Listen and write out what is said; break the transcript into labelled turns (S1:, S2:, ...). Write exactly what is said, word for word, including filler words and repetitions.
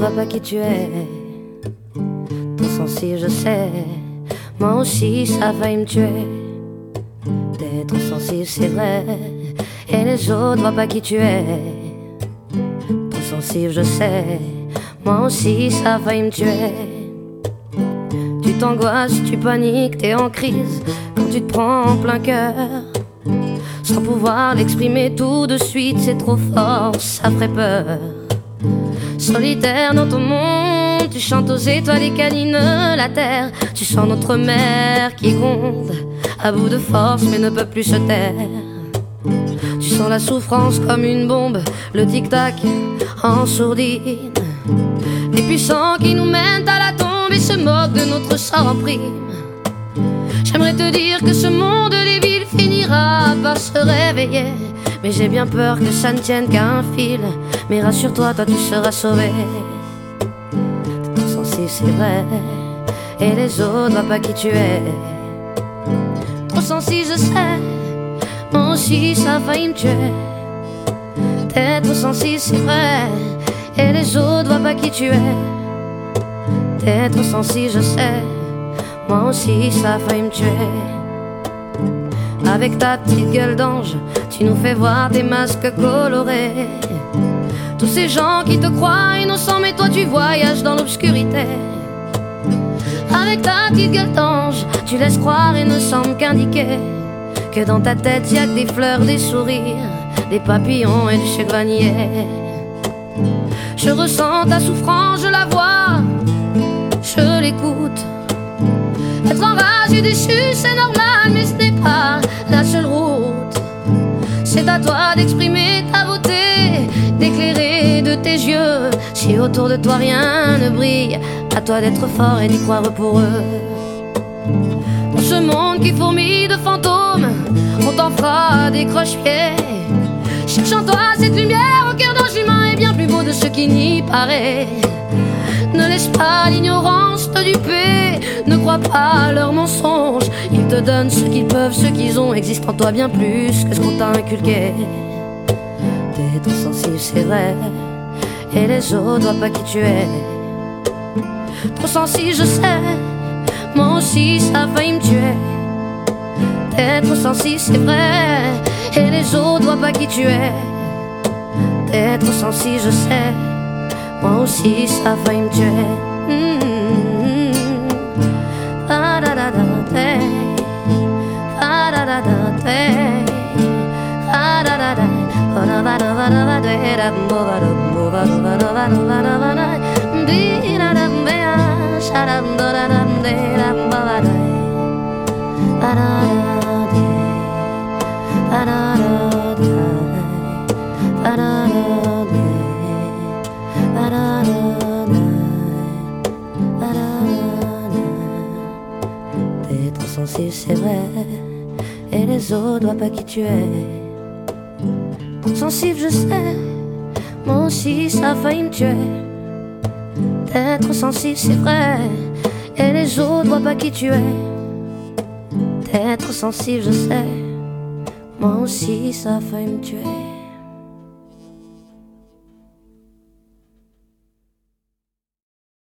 S1: vois pas qui tu es. Trop sensible, je sais. Moi aussi, ça a failli me tuer. T'es trop sensible, c'est vrai. Et les autres voient pas qui tu es. Trop sensible, je sais. Moi aussi, ça a failli me tuer. Tu t'angoisses, tu paniques, t'es en crise quand tu te prends en plein cœur. Sans pouvoir l'exprimer tout de suite, c'est trop fort, ça ferait peur. Solitaire dans ton monde, tu chantes aux étoiles et câlines la terre. Tu sens notre mère qui gronde, à bout de force mais ne peut plus se taire. Tu sens la souffrance comme une bombe, le tic-tac en sourdine. Les puissants qui nous mènent à la tombe et se moquent de notre sort en prime. J'aimerais te dire que ce monde des villes finira par se réveiller, mais j'ai bien peur que ça ne tienne qu'à un fil. Mais rassure-toi, toi tu seras sauvé. T'es trop sensible, c'est vrai, et les autres voient pas qui tu es. Trop sensible, je sais, moi aussi ça a failli me tuer. T'es trop sensible, c'est vrai, et les autres voient pas qui tu es. T'es trop sensible, je sais, moi aussi ça a failli me tuer. Avec ta petite gueule d'ange, tu nous fais voir tes masques colorés. Tous ces gens qui te croient innocents, mais toi tu voyages dans l'obscurité. Avec ta petite gueule d'ange, tu laisses croire et ne semble qu'indiquer que dans ta tête y'a que des fleurs, des sourires, des papillons et du chevanier. Je ressens ta souffrance, je la vois, je l'écoute. Être enragé, déçu, c'est normal, mais ce n'est pas la seule route. C'est à toi d'exprimer ta beauté, d'éclairer de tes yeux. Si autour de toi rien ne brille, à toi d'être fort et d'y croire pour eux. Dans ce monde qui fourmille de fantômes, on t'en fera des croche-pieds. Cherche en toi cette lumière au cœur d'ange humain, est bien plus beau de ce qui n'y paraît. Ne laisse pas l'ignorance te duper, ne crois pas à leurs mensonges. Ils te donnent ce qu'ils peuvent, ce qu'ils ont, existe en toi bien plus que ce qu'on t'a inculqué. T'es trop sensible, c'est vrai, et les autres voient pas qui tu es. Trop sensible, je sais, moi aussi ça a failli me tuer. T'es trop sensible, c'est vrai, et les autres voient pas qui tu es. T'es trop sensible, je sais, moi aussi ça a failli me tuer. Mmh. Ah, da, da, da, da. Ah, da, da, da, da. Ah, da, da, da. Oh, da, da, da, da, da, da, da. Bo, ba, do, bo, ba, do, ba, do, ba, do, ba, do, ba, da. Bi, da, da, be, ah. Sha, da, do, da, da, de, da, bo, ba, da. Ba, da, da, de. Ba, da, da, da. Ba, da, da, de. Ba, da, da, da. Ba, da, da. T'es trop sensible, c'est vrai, et les autres voient pas qui tu es. Trop sensible, je sais, moi aussi ça a failli me tuer. T'es trop sensible, c'est vrai, et les autres voient pas qui tu es. T'es trop sensible, je sais, moi aussi ça a failli me tuer.